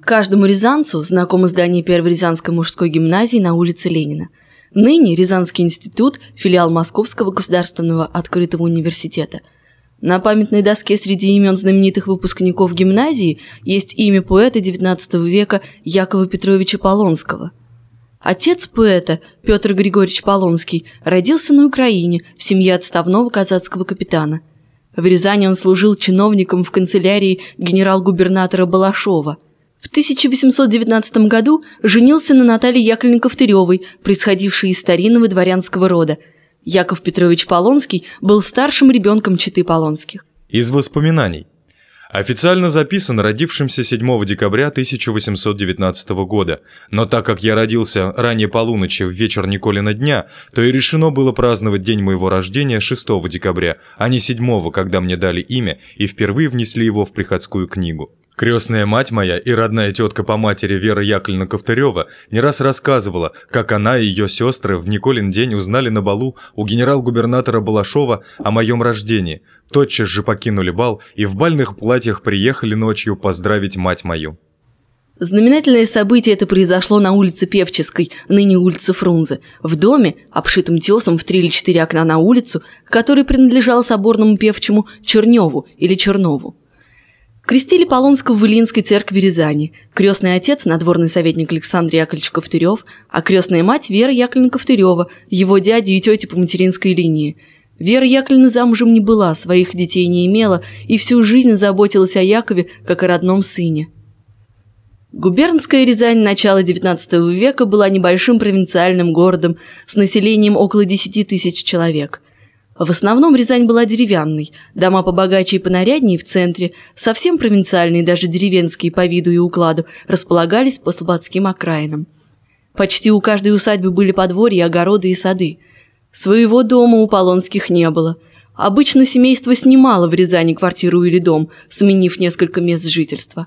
Каждому рязанцу знакомо здание Первой Рязанской мужской гимназии на улице Ленина. Ныне Рязанский институт – филиал Московского государственного открытого университета. На памятной доске среди имен знаменитых выпускников гимназии есть имя поэта XIX века Якова Петровича Полонского. Отец поэта, Петр Григорьевич Полонский, родился на Украине в семье отставного казацкого капитана. В Рязани он служил чиновником в канцелярии генерал-губернатора Балашова. В 1819 году женился на Наталье Яковлевне-Ковтыревой, происходившей из старинного дворянского рода. Яков Петрович Полонский был старшим ребенком четы Полонских. Из воспоминаний. Официально записан родившимся 7 декабря 1819 года, но так как я родился ранее полуночи в вечер Николина дня, то и решено было праздновать день моего рождения 6 декабря, а не 7, когда мне дали имя и впервые внесли его в приходскую книгу. Крестная мать моя и родная тетка по матери Вера Яковлевна Ковтырева не раз рассказывала, как она и ее сестры в Николин день узнали на балу у генерал-губернатора Балашова о моем рождении, тотчас же покинули бал и в бальных платьях приехали ночью поздравить мать мою. Знаменательное событие это произошло на улице Певческой, ныне улица Фрунзе, в доме, обшитом тесом в 3 или 4 окна на улицу, который принадлежал соборному певчему Черневу или Чернову. Крестили Полонского в Илинской церкви Рязани, крестный отец – надворный советник Александр Яковлевич Ковтырев, а крестная мать – Вера Яковлевна Ковтырева, его дядя и тетя по материнской линии. Вера Яковлевна замужем не была, своих детей не имела и всю жизнь заботилась о Якове, как о родном сыне. Губернская Рязань начала XIX века была небольшим провинциальным городом с населением около 10 тысяч человек. В основном Рязань была деревянной, дома побогаче и понаряднее в центре, совсем провинциальные, даже деревенские по виду и укладу, располагались по слободским окраинам. Почти у каждой усадьбы были подворья, огороды и сады. Своего дома у Полонских не было. Обычно семейство снимало в Рязани квартиру или дом, сменив несколько мест жительства.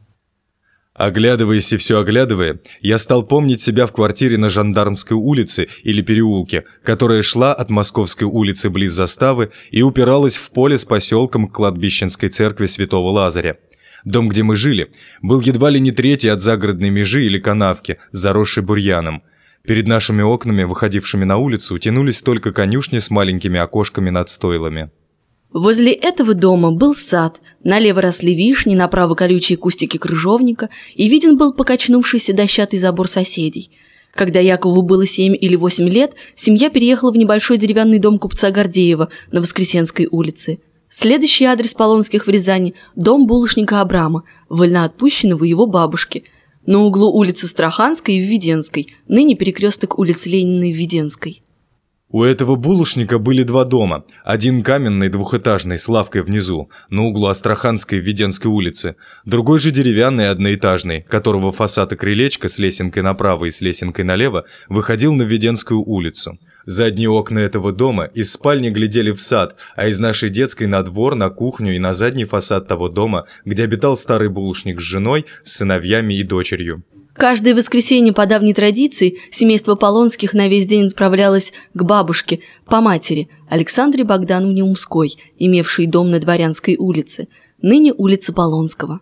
Оглядываясь и все оглядывая, я стал помнить себя в квартире на Жандармской улице или переулке, которая шла от Московской улицы близ заставы и упиралась в поле с поселком к кладбищенской церкви Святого Лазаря. Дом, где мы жили, был едва ли не третий от загородной межи или канавки, заросшей бурьяном. Перед нашими окнами, выходившими на улицу, тянулись только конюшни с маленькими окошками над стойлами. Возле этого дома был сад, налево росли вишни, направо колючие кустики крыжовника, и виден был покачнувшийся дощатый забор соседей. Когда Якову было 7 или 8 лет, семья переехала в небольшой деревянный дом купца Гордеева на Воскресенской улице. Следующий адрес Полонских в Рязани – дом булочника Абрама, вольноотпущенного его бабушки, на углу улицы Страханской и Введенской, ныне перекресток улицы Ленина и Введенской. У этого булочника были 2 дома, один каменный двухэтажный с лавкой внизу, на углу Астраханской и Введенской улицы, другой же деревянный одноэтажный, которого фасад и крылечко с лесенкой направо и с лесенкой налево выходил на Введенскую улицу. Задние окна этого дома из спальни глядели в сад, а из нашей детской на двор, на кухню и на задний фасад того дома, где обитал старый булочник с женой, с сыновьями и дочерью. Каждое воскресенье по давней традиции семейство Полонских на весь день отправлялось к бабушке, по матери, Александре Богдановне Умской, имевшей дом на Дворянской улице, ныне улица Полонского.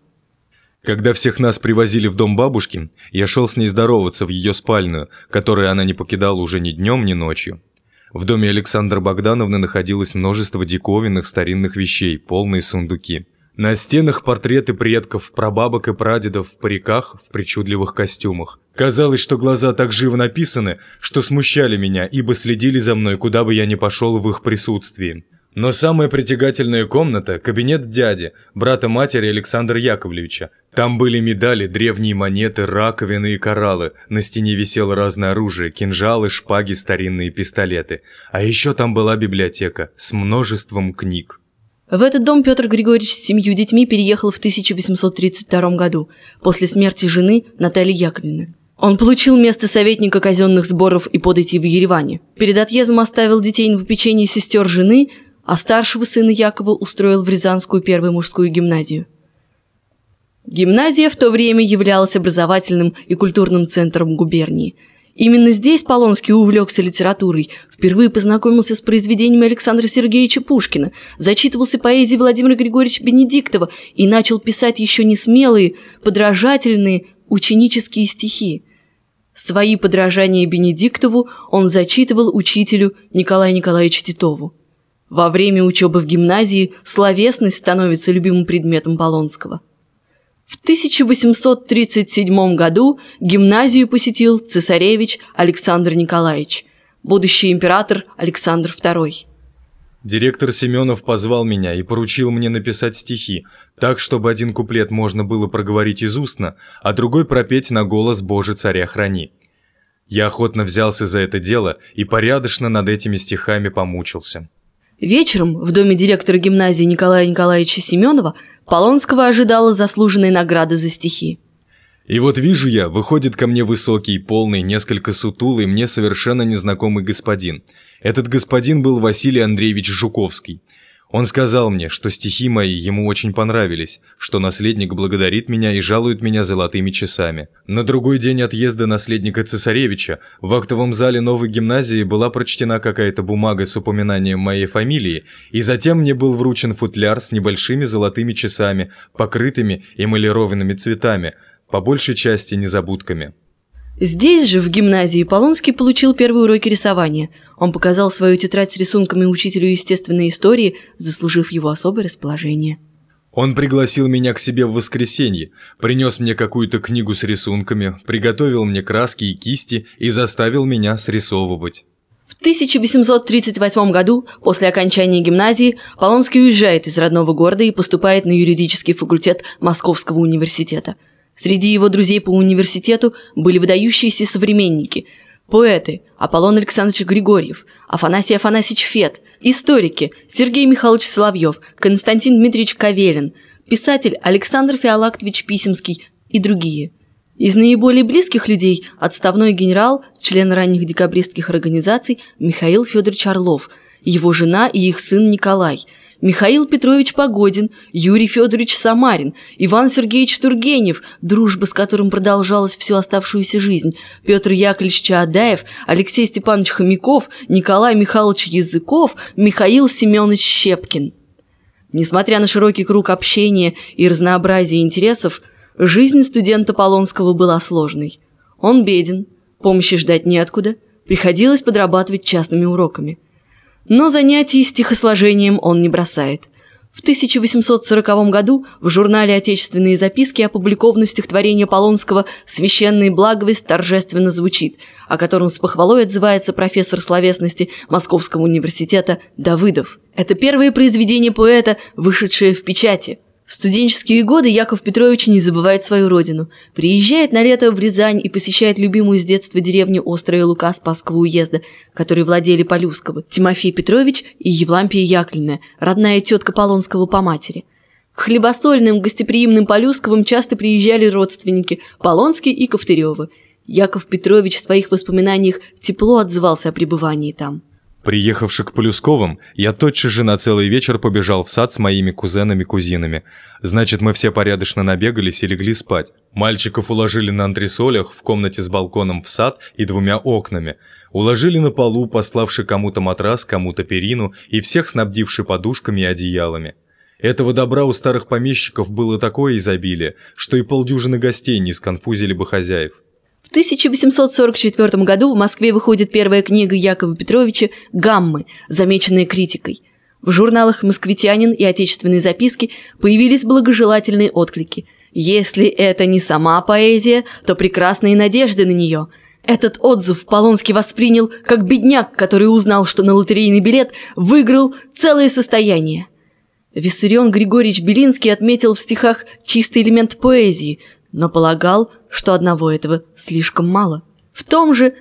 Когда всех нас привозили в дом бабушки, я шел с ней здороваться в ее спальную, которую она не покидала уже ни днем, ни ночью. В доме Александры Богдановны находилось множество диковинных старинных вещей, полные сундуки. На стенах портреты предков, прабабок и прадедов в париках, в причудливых костюмах. Казалось, что глаза так живо написаны, что смущали меня, ибо следили за мной, куда бы я ни пошел в их присутствии. Но самая притягательная комната – кабинет дяди, брата матери Александра Яковлевича. Там были медали, древние монеты, раковины и кораллы. На стене висело разное оружие – кинжалы, шпаги, старинные пистолеты. А еще там была библиотека с множеством книг. В этот дом Петр Григорьевич с 7 детьми переехал в 1832 году, после смерти жены Натальи Яковлевны. Он получил место советника казенных сборов и податей в Ереване. Перед отъездом оставил детей на попечении сестер жены, а старшего сына Якова устроил в Рязанскую первую мужскую гимназию. Гимназия в то время являлась образовательным и культурным центром губернии. Именно здесь Полонский увлекся литературой, впервые познакомился с произведениями Александра Сергеевича Пушкина, зачитывался поэзией Владимира Григорьевича Бенедиктова и начал писать еще не смелые, подражательные, ученические стихи. Свои подражания Бенедиктову он зачитывал учителю Николаю Николаевичу Титову. Во время учебы в гимназии словесность становится любимым предметом Полонского. В 1837 году гимназию посетил цесаревич Александр Николаевич, будущий император Александр II. Директор Семенов позвал меня и поручил мне написать стихи, так, чтобы один куплет можно было проговорить из устно, а другой пропеть на голос «Боже, царя храни». Я охотно взялся за это дело и порядочно над этими стихами помучился. Вечером в доме директора гимназии Николая Николаевича Семенова Полонского ожидала заслуженная награда за стихи. И вот вижу я, выходит ко мне высокий, полный, несколько сутулый, мне совершенно незнакомый господин. Этот господин был Василий Андреевич Жуковский. Он сказал мне, что стихи мои ему очень понравились, что наследник благодарит меня и жалует меня золотыми часами. На другой день отъезда наследника цесаревича в актовом зале новой гимназии была прочтена какая-то бумага с упоминанием моей фамилии, и затем мне был вручен футляр с небольшими золотыми часами, покрытыми эмалированными цветами, по большей части незабудками. Здесь же, в гимназии, Полонский получил первые уроки рисования. Он показал свою тетрадь с рисунками учителю естественной истории, заслужив его особое расположение. Он пригласил меня к себе в воскресенье, принес мне какую-то книгу с рисунками, приготовил мне краски и кисти и заставил меня срисовывать. В 1838 году, после окончания гимназии, Полонский уезжает из родного города и поступает на юридический факультет Московского университета. Среди его друзей по университету были выдающиеся современники, поэты Аполлон Александрович Григорьев, Афанасий Афанасьевич Фет, историки Сергей Михайлович Соловьев, Константин Дмитриевич Кавелин, писатель Александр Феолактович Писемский и другие. Из наиболее близких людей отставной генерал, член ранних декабристских организаций Михаил Федорович Орлов, его жена и их сын Николай, Михаил Петрович Погодин, Юрий Федорович Самарин, Иван Сергеевич Тургенев, дружба с которым продолжалась всю оставшуюся жизнь, Петр Яковлевич Чаадаев, Алексей Степанович Хомяков, Николай Михайлович Языков, Михаил Семенович Щепкин. Несмотря на широкий круг общения и разнообразие интересов, жизнь студента Полонского была сложной. Он беден, помощи ждать неоткуда, приходилось подрабатывать частными уроками. Но занятий стихосложением он не бросает. В 1840 году в журнале «Отечественные записки» опубликовано стихотворение Полонского «Священный благовесть» торжественно звучит, о котором с похвалой отзывается профессор словесности Московского университета Давыдов. Это первое произведение поэта, вышедшее в печати. В студенческие годы Яков Петрович не забывает свою родину. Приезжает на лето в Рязань и посещает любимую с детства деревню Острая Лука Спасского уезда, которой владели Полюсковы, Тимофей Петрович и Евлампия Яковлевна, родная тетка Полонского по матери. К хлебосольным, гостеприимным Полюсковым часто приезжали родственники Полонский и Ковтыревы. Яков Петрович в своих воспоминаниях тепло отзывался о пребывании там. Приехавши к Полюсковым, я тотчас же на целый вечер побежал в сад с моими кузенами-кузинами. Значит, мы все порядочно набегались и легли спать. Мальчиков уложили на антресолях в комнате с балконом в сад и 2 окнами. Уложили на полу, пославши кому-то матрас, кому-то перину и всех снабдивши подушками и одеялами. Этого добра у старых помещиков было такое изобилие, что и полдюжины гостей не сконфузили бы хозяев. В 1844 году в Москве выходит первая книга Якова Петровича «Гаммы», замеченная критикой. В журналах «Москвитянин» и «Отечественные записки» появились благожелательные отклики. Если это не сама поэзия, то прекрасные надежды на нее. Этот отзыв Полонский воспринял как бедняк, который узнал, что на лотерейный билет выиграл целое состояние. Виссарион Григорьевич Белинский отметил в стихах чистый элемент поэзии, но полагал, что одного этого слишком мало. В том же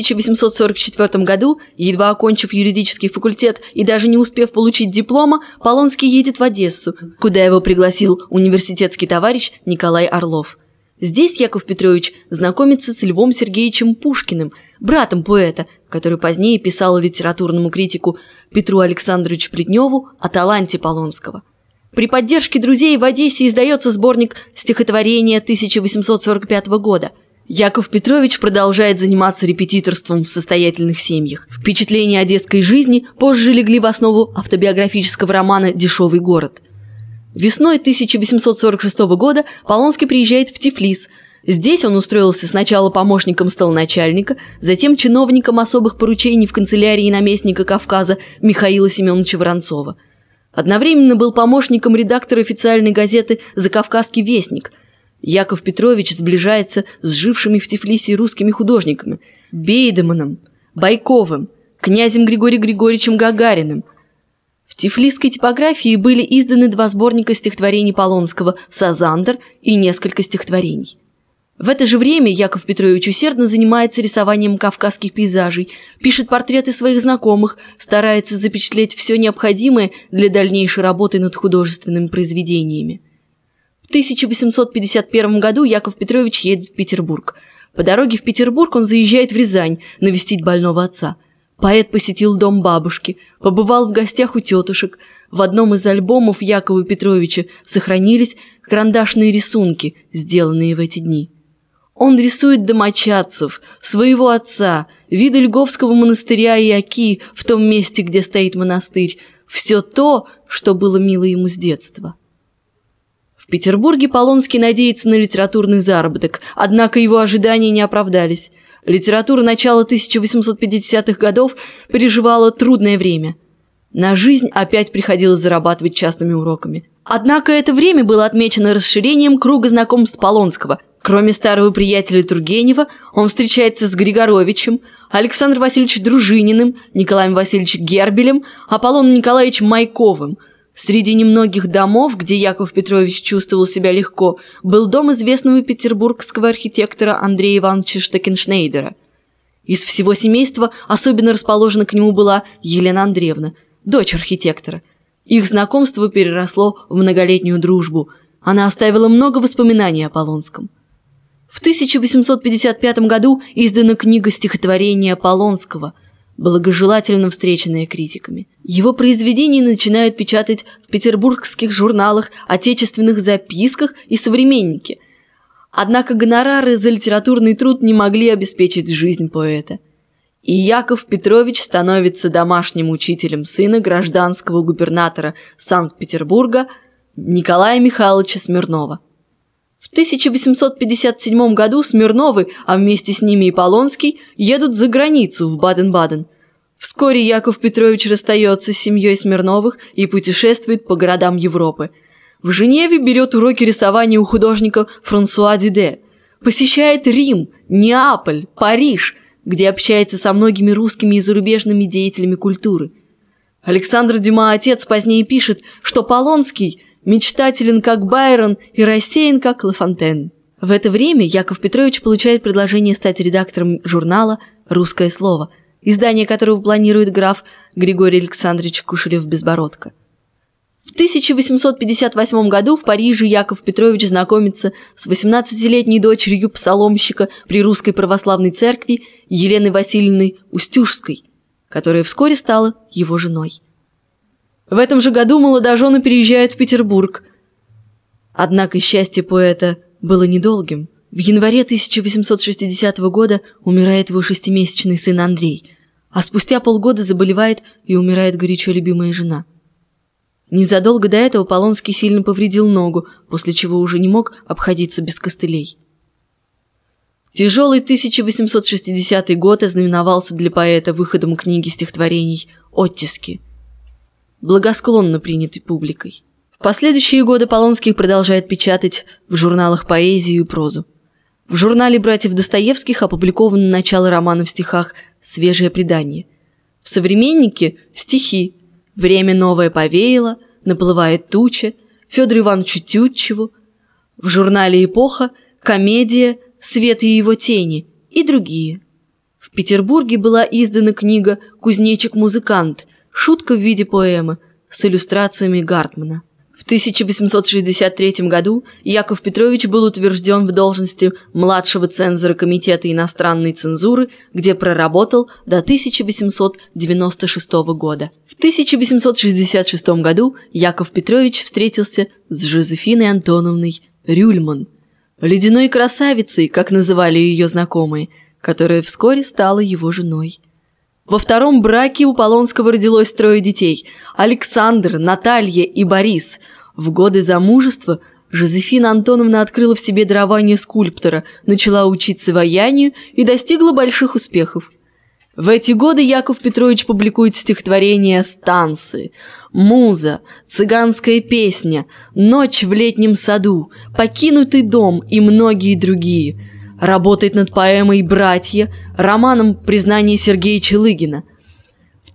1844 году, едва окончив юридический факультет и даже не успев получить диплома, Полонский едет в Одессу, куда его пригласил университетский товарищ Николай Орлов. Здесь Яков Петрович знакомится с Львом Сергеевичем Пушкиным, братом поэта, который позднее писал литературному критику Петру Александровичу Плетневу о таланте Полонского. При поддержке друзей в Одессе издается сборник стихотворения 1845 года. Яков Петрович продолжает заниматься репетиторством в состоятельных семьях. Впечатления одесской жизни позже легли в основу автобиографического романа «Дешевый город». Весной 1846 года Полонский приезжает в Тифлис. Здесь он устроился сначала помощником столоначальника, затем чиновником особых поручений в канцелярии наместника Кавказа Михаила Семеновича Воронцова. Одновременно был помощником редактора официальной газеты «Закавказский вестник». Яков Петрович сближается с жившими в Тифлисе русскими художниками Бейдеманом, Байковым, князем Григорием Григорьевичем Гагариным. В тифлисской типографии были изданы 2 сборника стихотворений Полонского «Сазандр» и несколько стихотворений. В это же время Яков Петрович усердно занимается рисованием кавказских пейзажей, пишет портреты своих знакомых, старается запечатлеть все необходимое для дальнейшей работы над художественными произведениями. В 1851 году Яков Петрович едет в Петербург. По дороге в Петербург он заезжает в Рязань навестить больного отца. Поэт посетил дом бабушки, побывал в гостях у тетушек. В одном из альбомов Якова Петровича сохранились карандашные рисунки, сделанные в эти дни. Он рисует домочадцев, своего отца, виды Льговского монастыря и Оки в том месте, где стоит монастырь. Все то, что было мило ему с детства. В Петербурге Полонский надеется на литературный заработок, однако его ожидания не оправдались. Литература начала 1850-х годов переживала трудное время. На жизнь опять приходилось зарабатывать частными уроками. Однако это время было отмечено расширением круга знакомств Полонского. Кроме старого приятеля Тургенева, он встречается с Григоровичем, Александром Васильевичем Дружининым, Николаем Васильевичем Гербелем, Аполлоном Николаевичем Маяковым. Среди немногих домов, где Яков Петрович чувствовал себя легко, был дом известного петербургского архитектора Андрея Ивановича Штекеншнейдера. Из всего семейства особенно расположена к нему была Елена Андреевна, дочь архитектора. Их знакомство переросло в многолетнюю дружбу. Она оставила много воспоминаний о Полонском. В 1855 году издана книга стихотворения Полонского, благожелательно встреченная критиками. Его произведения начинают печатать в петербургских журналах, отечественных записках и «Современнике». Однако гонорары за литературный труд не могли обеспечить жизнь поэта. И Яков Петрович становится домашним учителем сына гражданского губернатора Санкт-Петербурга Николая Михайловича Смирнова. В 1857 году Смирновы, а вместе с ними и Полонский, едут за границу в Баден-Баден. Вскоре Яков Петрович расстается с семьей Смирновых и путешествует по городам Европы. В Женеве берет уроки рисования у художника Франсуа Диде, посещает Рим, Неаполь, Париж, где общается со многими русскими и зарубежными деятелями культуры. Александр Дюма, отец, позднее пишет, что Полонский мечтателен, как Байрон, и рассеян, как Ла Фонтен. В это время Яков Петрович получает предложение стать редактором журнала «Русское слово», издание которого планирует граф Григорий Александрович Кушелев-Безбородко. В 1858 году в Париже Яков Петрович знакомится с 18-летней дочерью псаломщика при Русской Православной Церкви Еленой Васильевной Устюжской, которая вскоре стала его женой. В этом же году молодожены переезжают в Петербург. Однако счастье поэта было недолгим. В январе 1860 года умирает его 6-месячный сын Андрей, а спустя полгода заболевает и умирает горячо любимая жена. Незадолго до этого Полонский сильно повредил ногу, после чего уже не мог обходиться без костылей. Тяжелый 1860 год ознаменовался для поэта выходом книги стихотворений «Оттиски», благосклонно принятой публикой. В последующие годы Полонский продолжает печатать в журналах поэзию и прозу. В журнале братьев Достоевских опубликовано начало романа в стихах «Свежее предание». В «Современнике» стихи «Время новое повеяло», «Наплывает туча», Федору Ивановичу Тютчеву. В журнале «Эпоха» комедия «Свет и его тени» и другие. В Петербурге была издана книга «Кузнечик-музыкант», шутка в виде поэмы с иллюстрациями Гартмана. В 1863 году Яков Петрович был утвержден в должности младшего цензора Комитета иностранной цензуры, где проработал до 1896 года. В 1866 году Яков Петрович встретился с Жозефиной Антоновной Рюльман, ледяной красавицей, как называли ее знакомые, которая вскоре стала его женой. Во втором браке у Полонского родилось 3 детей – Александр, Наталья и Борис. В годы замужества Жозефина Антоновна открыла в себе дарование скульптора, начала учиться ваянию и достигла больших успехов. В эти годы Яков Петрович публикует стихотворения «Станцы», «Муза», «Цыганская песня», «Ночь в летнем саду», «Покинутый дом» и многие другие. Работает над поэмой «Братья», романом «Признание Сергея Челыгина». В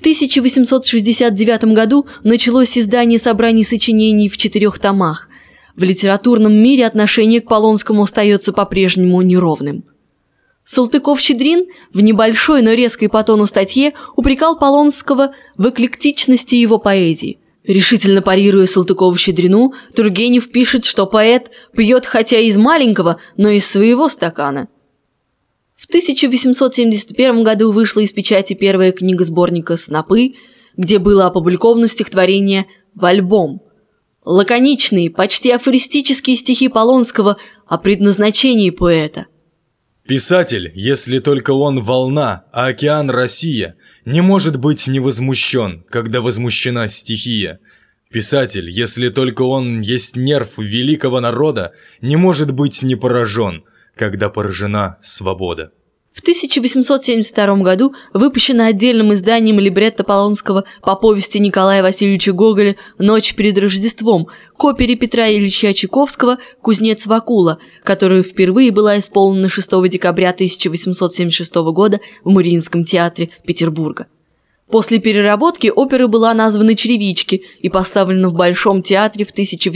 1869 году началось издание собраний сочинений в 4 томах. В литературном мире отношение к Полонскому остается по-прежнему неровным. Салтыков-Щедрин в небольшой, но резкой по тону статье упрекал Полонского в эклектичности его поэзии. Решительно парируя Салтыкову-Щедрину, Тургенев пишет, что поэт пьет хотя из маленького, но из своего стакана. В 1871 году вышла из печати первая книга сборника «Снопы», где было опубликовано стихотворение «В альбом». Лаконичные, почти афористические стихи Полонского о предназначении поэта. Писатель, если только он волна, а океан Россия, не может быть не возмущен, когда возмущена стихия. Писатель, если только он есть нерв великого народа, не может быть не поражен, когда поражена свобода. В 1872 году выпущено отдельным изданием либретто Полонского по повести Николая Васильевича Гоголя «Ночь перед Рождеством» к опере Петра Ильича Чайковского «Кузнец Вакула», которая впервые была исполнена 6 декабря 1876 года в Мариинском театре Петербурга. После переработки опера была названа «Черевички» и поставлена в Большом театре в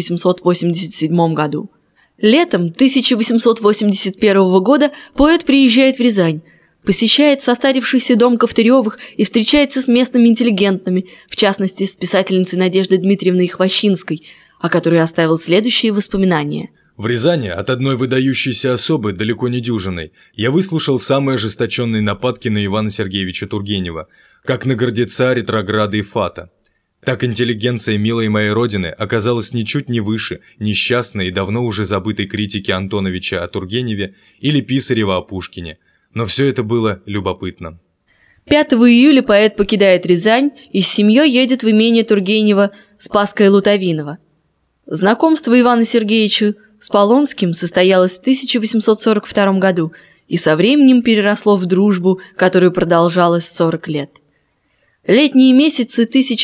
1887 году. Летом 1881 года поэт приезжает в Рязань, посещает состарившийся дом Ковтыревых и встречается с местными интеллигентами, в частности с писательницей Надеждой Дмитриевной Хвощинской, о которой оставил следующие воспоминания. В Рязани от одной выдающейся особы, далеко не дюжиной, я выслушал самые ожесточенные нападки на Ивана Сергеевича Тургенева, как на гордеца, ретрограда и фата. Так интеллигенция милой моей родины оказалась ничуть не выше несчастной и давно уже забытой критики Антоновича о Тургеневе или Писарева о Пушкине. Но все это было любопытно. 5 июля поэт покидает Рязань и с семьей едет в имение Тургенева Спасское-Лутовиново. Знакомство Ивана Сергеевича с Полонским состоялось в 1842 году и со временем переросло в дружбу, которая продолжалась 40 лет. Летние месяцы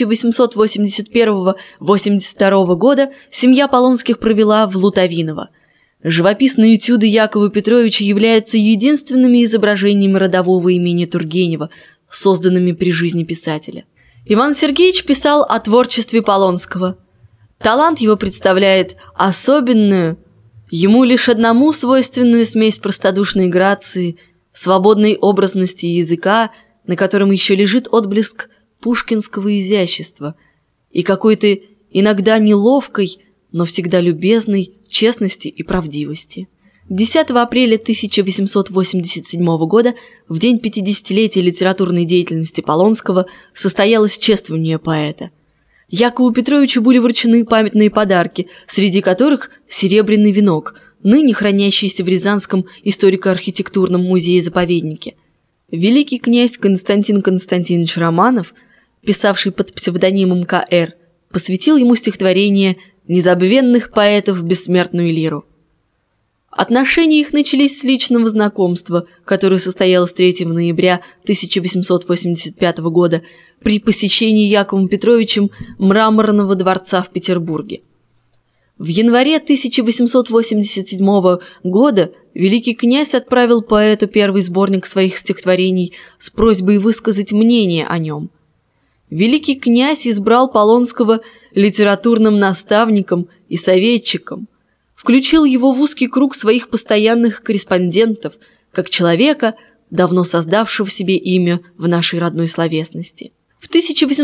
1881-82 года семья Полонских провела в Лутовиново. Живописные этюды Якова Петровича являются единственными изображениями родового имени Тургенева, созданными при жизни писателя. Иван Сергеевич писал о творчестве Полонского. Талант его представляет особенную, ему лишь одному свойственную смесь простодушной грации, свободной образности языка, на котором еще лежит отблеск пушкинского изящества и какой-то иногда неловкой, но всегда любезной честности и правдивости. 10 апреля 1887 года, в день 50-летия литературной деятельности Полонского, состоялось чествование поэта. Якову Петровичу были вручены памятные подарки, среди которых серебряный венок, ныне хранящийся в Рязанском историко-архитектурном музее-заповеднике. Великий князь Константин Константинович Романов, писавший под псевдонимом К.Р., посвятил ему стихотворение «Незабвенных поэтов бессмертную лиру». Отношения их начались с личного знакомства, которое состоялось 3 ноября 1885 года при посещении Яковом Петровичем Мраморного дворца в Петербурге. В январе 1887 года великий князь отправил поэту первый сборник своих стихотворений с просьбой высказать мнение о нем. Великий князь избрал Полонского литературным наставником и советчиком, включил его в узкий круг своих постоянных корреспондентов, как человека, давно создавшего себе имя в нашей родной словесности. В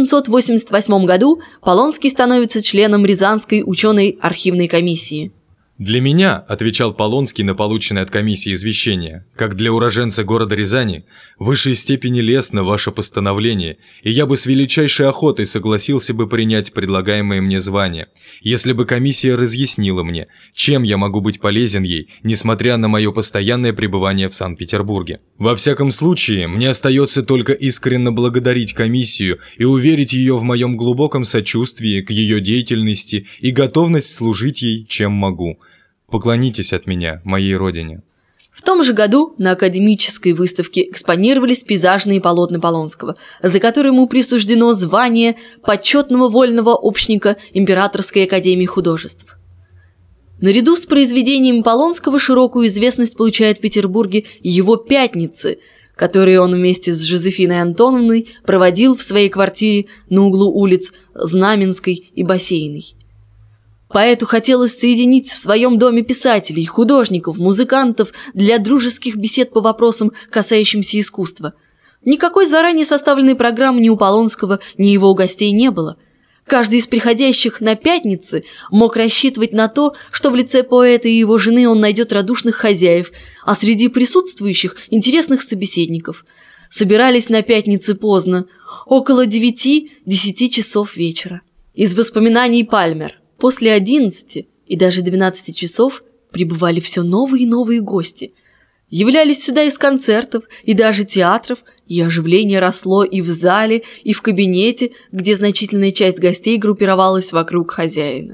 1888 году Полонский становится членом Рязанской ученой архивной комиссии. «Для меня, — отвечал Полонский на полученное от комиссии извещение, — как для уроженца города Рязани, в высшей степени лестно ваше постановление, и я бы с величайшей охотой согласился бы принять предлагаемое мне звание, если бы комиссия разъяснила мне, чем я могу быть полезен ей, несмотря на мое постоянное пребывание в Санкт-Петербурге. Во всяком случае, мне остается только искренне благодарить комиссию и уверить ее в моем глубоком сочувствии к ее деятельности и готовность служить ей, чем могу. Поклонитесь от меня, моей родине». В том же году на академической выставке экспонировались пейзажные полотна Полонского, за которые ему присуждено звание почетного вольного общника Императорской академии художеств. Наряду с произведениями Полонского широкую известность получают в Петербурге его «Пятницы», которые он вместе с Жозефиной Антоновной проводил в своей квартире на углу улиц Знаменской и Бассейной. Поэту хотелось соединить в своем доме писателей, художников, музыкантов для дружеских бесед по вопросам, касающимся искусства. Никакой заранее составленной программы ни у Полонского, ни его гостей не было. Каждый из приходящих на «Пятницы» мог рассчитывать на то, что в лице поэта и его жены он найдет радушных хозяев, а среди присутствующих – интересных собеседников. Собирались на «Пятницы» поздно, около 9-10 часов вечера. Из воспоминаний Пальмер. После 11 и даже 12 часов прибывали все новые и новые гости. Являлись сюда из концертов и даже театров, и оживление росло и в зале, и в кабинете, где значительная часть гостей группировалась вокруг хозяина.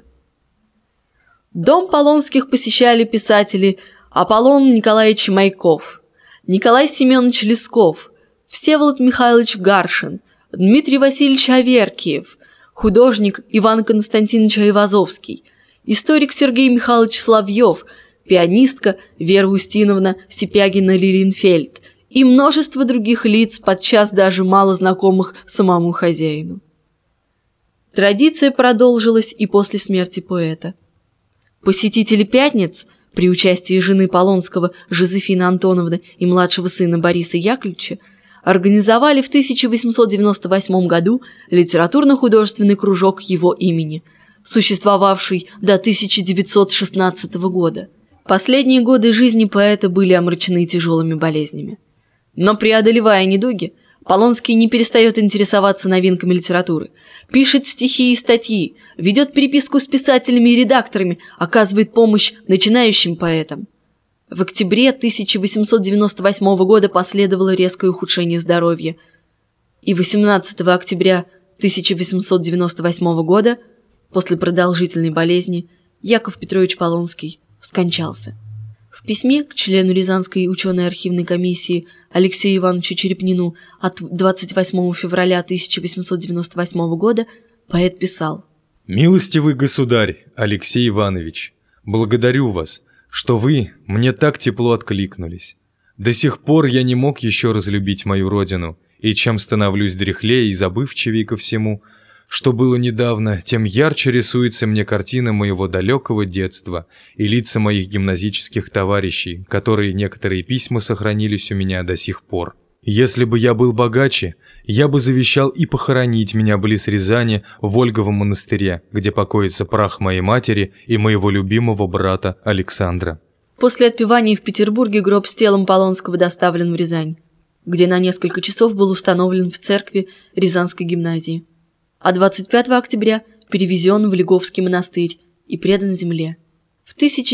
Дом Полонских посещали писатели Аполлон Николаевич Майков, Николай Семенович Лесков, Всеволод Михайлович Гаршин, Дмитрий Васильевич Аверкиев, художник Иван Константинович Айвазовский, историк Сергей Михайлович Соловьев, пианистка Вера Устиновна Сипягина-Лилинфельд и множество других лиц, подчас даже мало знакомых самому хозяину. Традиция продолжилась и после смерти поэта. Посетители «Пятниц» при участии жены Полонского Жозефины Антоновны и младшего сына Бориса Яковлевича организовали в 1898 году литературно-художественный кружок его имени, существовавший до 1916 года. Последние годы жизни поэта были омрачены тяжелыми болезнями. Но преодолевая недуги, Полонский не перестает интересоваться новинками литературы, пишет стихи и статьи, ведет переписку с писателями и редакторами, оказывает помощь начинающим поэтам. В октябре 1898 года последовало резкое ухудшение здоровья, и 18 октября 1898 года, после продолжительной болезни, Яков Петрович Полонский скончался. В письме к члену Рязанской ученой-архивной комиссии Алексею Ивановичу Черепнину от 28 февраля 1898 года поэт писал: «Милостивый государь Алексей Иванович, благодарю вас, что вы мне так тепло откликнулись. До сих пор я не мог еще разлюбить мою родину, и чем становлюсь дряхлее и забывчивее ко всему, что было недавно, тем ярче рисуется мне картина моего далекого детства и лица моих гимназических товарищей, которые некоторые письма сохранились у меня до сих пор. Если бы я был богаче, я бы завещал и похоронить меня близ Рязани в Ольговом монастыре, где покоится прах моей матери и моего любимого брата Александра». После отпевания в Петербурге гроб с телом Полонского доставлен в Рязань, где на несколько часов был установлен в церкви Рязанской гимназии, а 25 октября перевезен в Лиговский монастырь и предан земле. В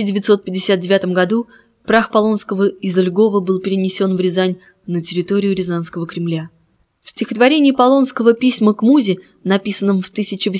1959 году прах Полонского из Льгова был перенесен в Рязань на территорию Рязанского Кремля. В стихотворении Полонского «Письма к музе», написанном в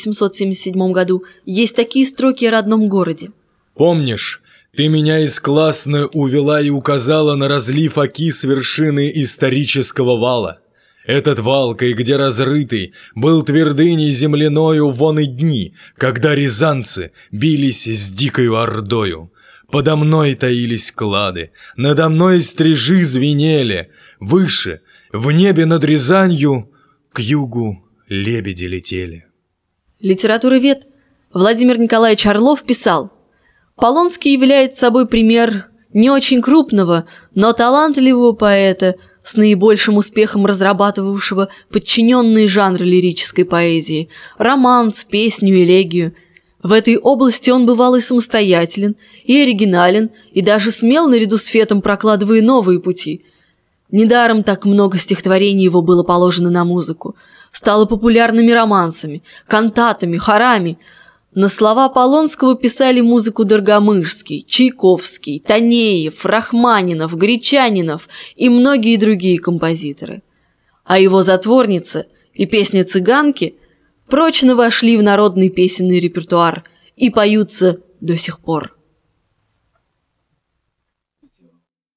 1877 году, есть такие строки о родном городе. «Помнишь, ты меня из классной увела и указала на разлив Оки с вершины исторического вала. Этот вал, где разрытый, был твердыней земляною вон и дни, когда рязанцы бились с дикою ордою. Подо мной таились клады, надо мной стрижи звенели, выше, в небе над Рязанью, к югу лебеди летели». Литературовед Владимир Николаевич Орлов писал: «Полонский является собой пример не очень крупного, но талантливого поэта, с наибольшим успехом разрабатывавшего подчиненные жанры лирической поэзии – романс, песню, элегию. В этой области он бывал и самостоятелен, и оригинален, и даже смел наряду с Фетом, прокладывая новые пути. Недаром так много стихотворений его было положено на музыку. Стало популярными романсами, кантатами, хорами. На слова Полонского писали музыку Доргомышский, Чайковский, Танеев, Рахманинов, Гречанинов и многие другие композиторы. А его «Затворница» и песня «Цыганки» прочно вошли в народный песенный репертуар и поются до сих пор.